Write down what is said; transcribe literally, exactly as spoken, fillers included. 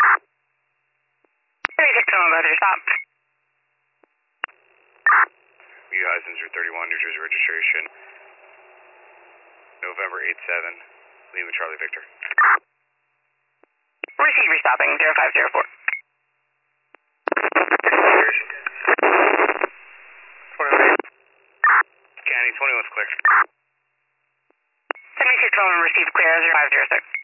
thirty-six, on about your stop. U Heisenser thirty-one, New Jersey registration. November eight seven, Lima Charlie Victor. Receiver stopping, zero five zero four. County twenty-one's clear. seventy-six, on receive clear, zero five zero six.